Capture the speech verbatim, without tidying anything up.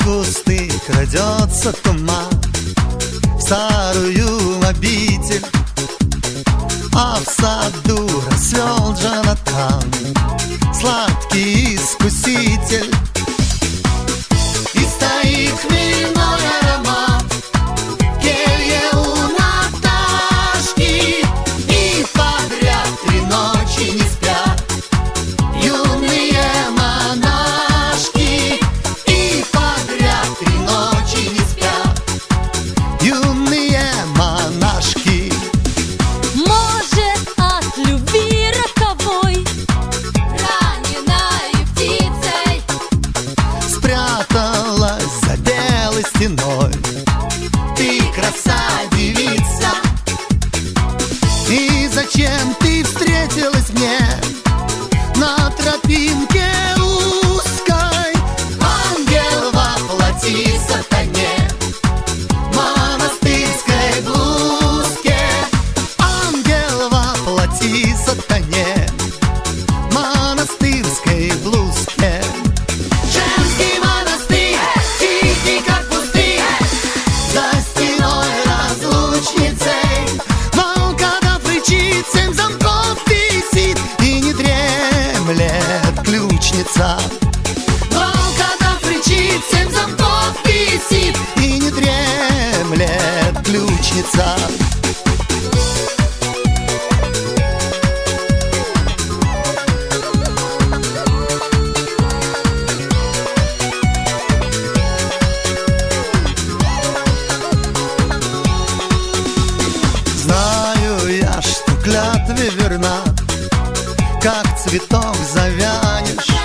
кусты крадется туман в старую обитель, а в саду расцвел Джонатан, сладкий искуситель. И стоит хмельной аромат в келье у Наташки, и подряд три ночи не спят юные монашки, и подряд три ночи не спят юные монашки. Может, от любви роковой, раненой птицей, спряталась за белой стеной ты, красавица. И зачем ты встретилась мне на тропинке узкой? Ангел воплоти сатане в монастырской блузке, ангел воплоти сатане в монастырской блузке. Женский монастырь, тихий как пустырь, за стеной разлучницей волкодав рычит, семь замков висит и не дремлет ключница. Волкодав рычит, семь замков висит и не дремлет ключница. Знаю я, что клятве верна, как цветок завянешь,